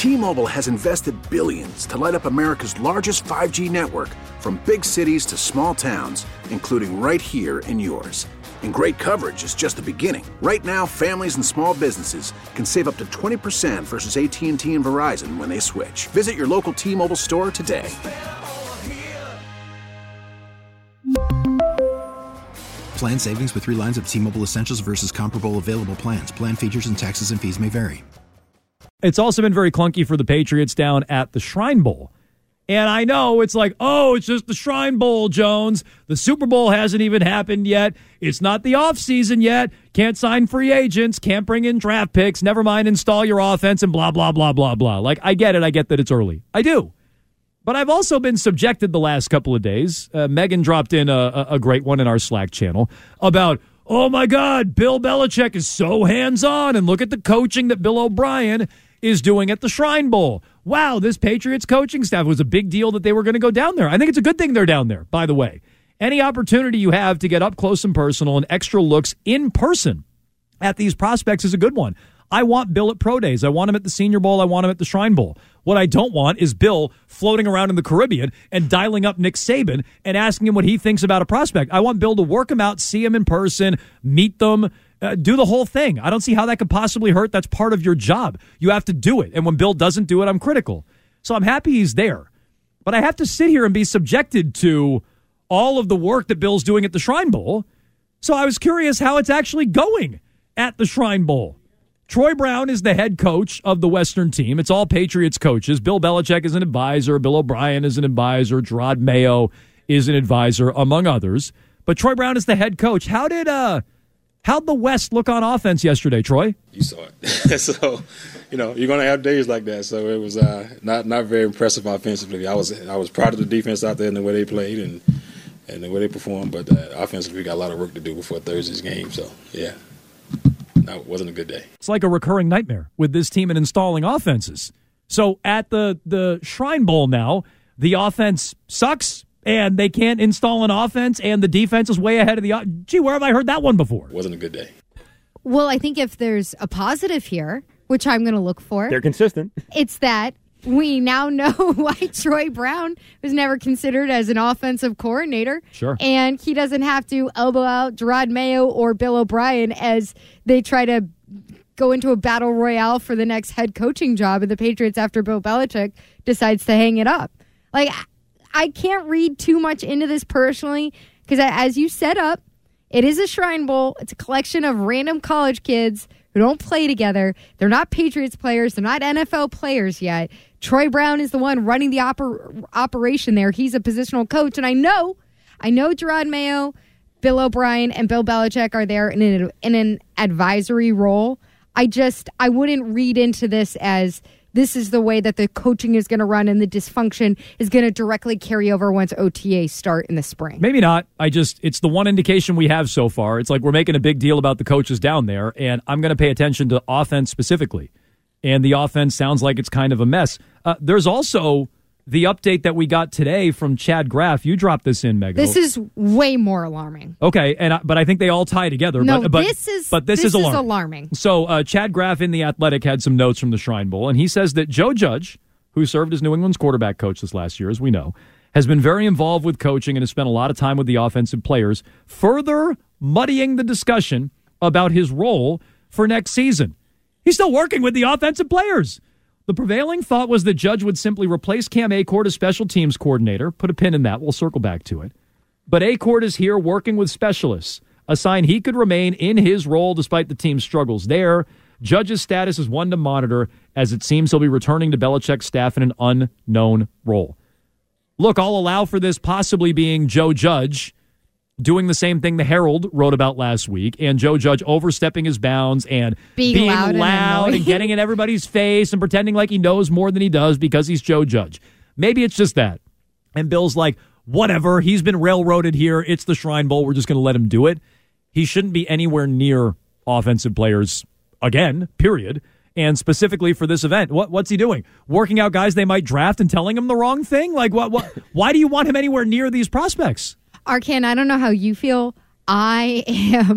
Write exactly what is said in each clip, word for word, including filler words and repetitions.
T-Mobile has invested billions to light up America's largest five G network, from big cities to small towns, including right here in yours. And great coverage is just the beginning. Right now, families and small businesses can save up to twenty percent versus A T and T and Verizon when they switch. Visit your local T-Mobile store today. Plan savings with three lines of T-Mobile Essentials versus comparable available plans. Plan features and taxes and fees may vary. It's also been very clunky for the Patriots down at the Shrine Bowl. And I know it's like, oh, it's just the Shrine Bowl, Jones. The Super Bowl hasn't even happened yet. It's not the offseason yet. Can't sign free agents. Can't bring in draft picks. Never mind install your offense and blah, blah, blah, blah, blah. Like, I get it. I get that it's early. I do. But I've also been subjected the last couple of days. Uh, Megan dropped in a, a great one in our Slack channel about, oh, my God, Bill Belichick is so hands-on. And look at the coaching that Bill O'Brien is doing at the Shrine Bowl. Wow, this Patriots coaching staff was a big deal that they were going to go down there. I think it's a good thing they're down there, by the way. Any opportunity you have to get up close and personal and extra looks in person at these prospects is a good one. I want Bill at Pro Days. I want him at the Senior Bowl. I want him at the Shrine Bowl. What I don't want is Bill floating around in the Caribbean and dialing up Nick Saban and asking him what he thinks about a prospect. I want Bill to work him out, see him in person, meet them, uh, do the whole thing. I don't see how that could possibly hurt. That's part of your job. You have to do it. And when Bill doesn't do it, I'm critical. So I'm happy he's there. But I have to sit here and be subjected to all of the work that Bill's doing at the Shrine Bowl. So I was curious how it's actually going at the Shrine Bowl. Troy Brown is the head coach of the Western team. It's all Patriots coaches. Bill Belichick is an advisor. Bill O'Brien is an advisor. Gerard Mayo is an advisor, among others. But Troy Brown is the head coach. How did uh, how'd the West look on offense yesterday, Troy? You saw it. So, you know, you're going to have days like that. So it was uh, not not very impressive offensively. I was I was proud of the defense out there and the way they played and, and the way they performed. But uh, offensively, we got a lot of work to do before Thursday's game. So, yeah. No, it wasn't a good day. It's like a recurring nightmare with this team and installing offenses. So at the, the Shrine Bowl now, the offense sucks, and they can't install an offense, and the defense is way ahead of the – gee, where have I heard that one before? It wasn't a good day. Well, I think if there's a positive here, which I'm going to look for. They're consistent. It's that we now know why Troy Brown was never considered as an offensive coordinator. Sure. And he doesn't have to elbow out Gerard Mayo or Bill O'Brien as they try to go into a battle royale for the next head coaching job of the Patriots after Bill Belichick decides to hang it up. Like, I can't read too much into this personally because as you set up, it is a Shrine Bowl. It's a collection of random college kids who don't play together. They're not Patriots players. They're not N F L players yet. Troy Brown is the one running the oper- operation there. He's a positional coach. And I know, I know Gerard Mayo, Bill O'Brien, and Bill Belichick are there in an, in an advisory role. I just, I wouldn't read into this as this is the way that the coaching is going to run and the dysfunction is going to directly carry over once O T As start in the spring. Maybe not. I just, it's the one indication we have so far. It's like we're making a big deal about the coaches down there, and I'm going to pay attention to offense specifically. And the offense sounds like it's kind of a mess. Uh, there's also the update that we got today from Chad Graff. You dropped this in, Megan. This is way more alarming. Okay, and I, but I think they all tie together. No, but, but, this is but this, this is, alarming. is alarming. So uh, Chad Graff in The Athletic had some notes from the Shrine Bowl, and he says that Joe Judge, who served as New England's quarterback coach this last year, as we know, has been very involved with coaching and has spent a lot of time with the offensive players, further muddying the discussion about his role for next season. He's still working with the offensive players. The prevailing thought was that Judge would simply replace Cam Achord as special teams coordinator. Put a pin in that. We'll circle back to it. But Achord is here working with specialists, a sign he could remain in his role despite the team's struggles there. Judge's status is one to monitor, as it seems he'll be returning to Belichick's staff in an unknown role. Look, I'll allow for this possibly being Joe Judge doing the same thing the Herald wrote about last week, and Joe Judge overstepping his bounds and being, being loud, loud and, and getting in everybody's face and pretending like he knows more than he does because he's Joe Judge. Maybe it's just that. And Bill's like, whatever, he's been railroaded here. It's the Shrine Bowl. We're just going to let him do it. He shouldn't be anywhere near offensive players again, period. And specifically for this event, what what's he doing? Working out guys they might draft and telling him the wrong thing? Like, what? What? Why do you want him anywhere near these prospects? Arkan, I don't know how you feel. I am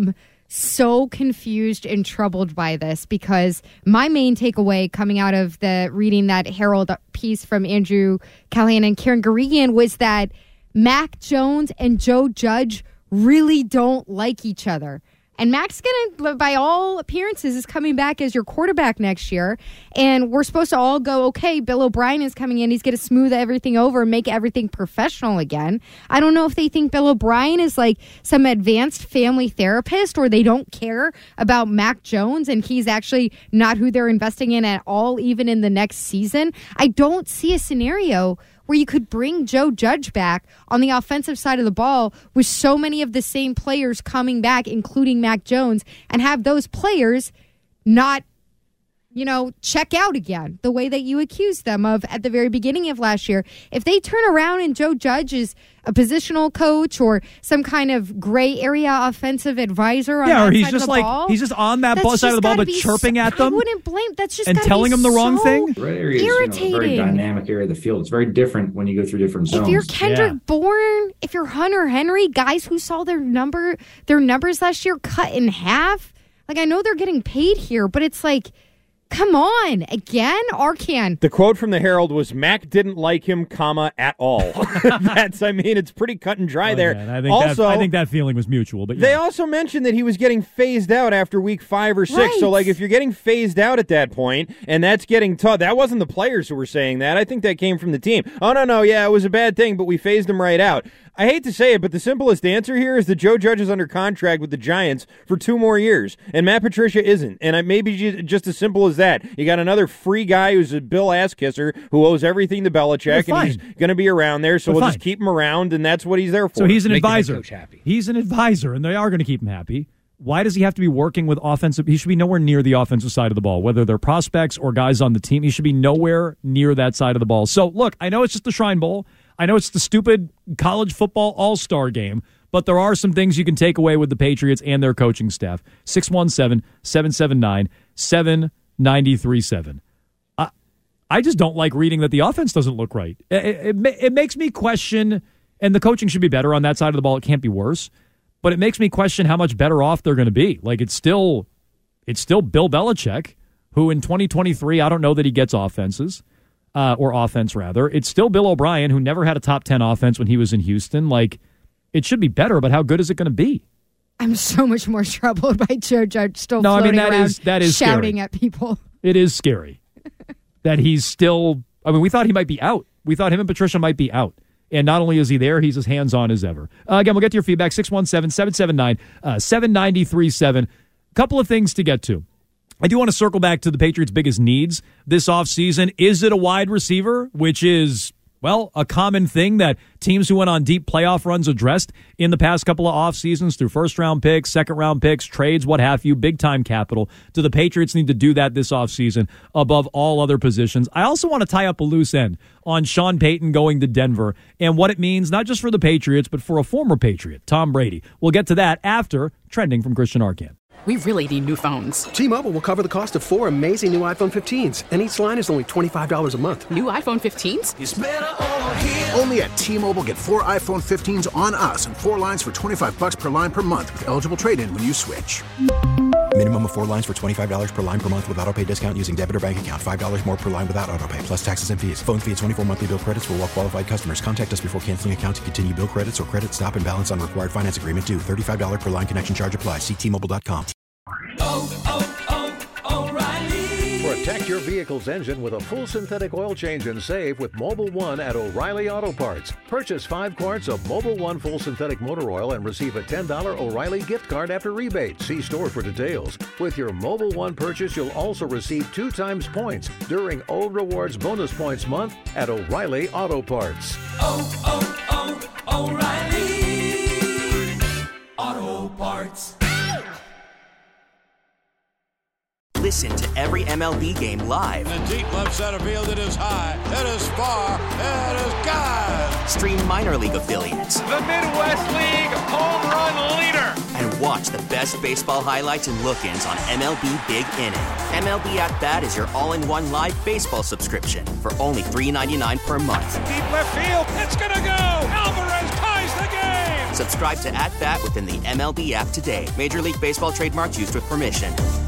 so confused and troubled by this because my main takeaway coming out of the reading that Herald piece from Andrew Callahan and Karen Guregian was that Mac Jones and Joe Judge really don't like each other. And Mac's going to, by all appearances, is coming back as your quarterback next year. And we're supposed to all go, okay, Bill O'Brien is coming in. He's going to smooth everything over and make everything professional again. I don't know if they think Bill O'Brien is like some advanced family therapist or they don't care about Mac Jones and he's actually not who they're investing in at all, even in the next season. I don't see a scenario where you could bring Joe Judge back on the offensive side of the ball with so many of the same players coming back, including Mac Jones, and have those players not, you know, check out again the way that you accused them of at the very beginning of last year. If they turn around and Joe Judge is a positional coach or some kind of gray area offensive advisor on yeah, that or he's side just of the like ball, he's just on that ball, side of the ball, but chirping so, at them. I wouldn't blame. That's just and telling them the wrong so thing. The red area is, irritating. You know, a very dynamic area of the field. It's very different when you go through different zones. If you're Kendrick Yeah. Bourne, if you're Hunter Henry, guys who saw their number, their numbers last year cut in half. Like I know they're getting paid here, but it's like, come on, again, Arcan. The quote from the Herald was, Mac didn't like him, comma, at all. That's, I mean, it's pretty cut and dry Oh, there. man, I think also, that, I think that feeling was mutual. But they yeah. also mentioned that he was getting phased out after week five or six. Right. So, like, if you're getting phased out at that point, and that's getting tough, that wasn't the players who were saying that. I think that came from the team. Oh, no, no, yeah, it was a bad thing, but we phased him right out. I hate to say it, but the simplest answer here is that Joe Judge is under contract with the Giants for two more years, and Matt Patricia isn't. And it may be just as simple as that. You got another free guy who's a Bill Ass-Kisser who owes everything to Belichick, and he's going to be around there, so They're we'll fine. just keep him around, and that's what he's there for. So he's an Make the head advisor. coach happy. He's an advisor, and they are going to keep him happy. Why does he have to be working with offensive? He should be nowhere near the offensive side of the ball, whether they're prospects or guys on the team. He should be nowhere near that side of the ball. So, look, I know it's just the Shrine Bowl. I know it's the stupid college football all-star game, but there are some things you can take away with the Patriots and their coaching staff. six one seven, seven seven nine, seven nine three seven. I, I just don't like reading that the offense doesn't look right. It, it, it makes me question, and the coaching should be better on that side of the ball. It can't be worse. But it makes me question how much better off they're going to be. Like, it's still it's still Bill Belichick, who in twenty twenty-three, I don't know that he gets offenses, uh, or offense, rather. It's still Bill O'Brien, who never had a top ten offense when he was in Houston. Like, it should be better, but how good is it going to be? I'm so much more troubled by Joe Judge still No, I mean, floating that around is- that is shouting scary. at people. It is scary that he's still, I mean, we thought he might be out. We thought him and Patricia might be out. And not only is he there, he's as hands-on as ever. Uh, again, we'll get to your feedback, six one seven, seven seven nine, seven nine three seven. Couple of things to get to. I do want to circle back to the Patriots' biggest needs this offseason. Is it a wide receiver, which is, well, a common thing that teams who went on deep playoff runs addressed in the past couple of off seasons through first-round picks, second-round picks, trades, what have you, big-time capital. Do the Patriots need to do that this offseason above all other positions? I also want to tie up a loose end on Sean Payton going to Denver and what it means not just for the Patriots, but for a former Patriot, Tom Brady. We'll get to that after Trending from Christian Arcan. We really need new phones. T-Mobile will cover the cost of four amazing new iPhone fifteens, and each line is only twenty-five dollars a month. New iPhone fifteens? It's better over here. Only at T-Mobile, get four iPhone fifteens on us and four lines for twenty-five bucks per line per month with eligible trade-in when you switch. Minimum of four lines for twenty-five dollars per line per month with autopay discount using debit or bank account. five dollars more per line without autopay, plus taxes and fees. Phone fee at twenty-four monthly bill credits for well-qualified customers. Contact us before canceling account to continue bill credits or credit stop and balance on required finance agreement due. thirty-five dollars per line connection charge applies. See T Mobile dot com. Oh, oh, oh, O'Reilly. Protect your vehicle's engine with a full synthetic oil change and save with Mobil one at O'Reilly Auto Parts. Purchase five quarts of Mobil one full synthetic motor oil and receive a ten dollars O'Reilly gift card after rebate. See store for details. With your Mobil one purchase, you'll also receive two times points during O Rewards Bonus Points Month at O'Reilly Auto Parts. Oh, oh, oh, O'Reilly Auto Parts. Listen to every M L B game live. In the deep left center field, it is high, it is far, it is gone. Stream minor league affiliates. The Midwest League home run leader. And watch the best baseball highlights and look-ins on M L B Big Inning. M L B At Bat is your all-in-one live baseball subscription for only three dollars and ninety-nine cents per month. Deep left field, it's gonna go. Alvarez ties the game. Subscribe to At Bat within the M L B app today. Major League Baseball trademarks used with permission.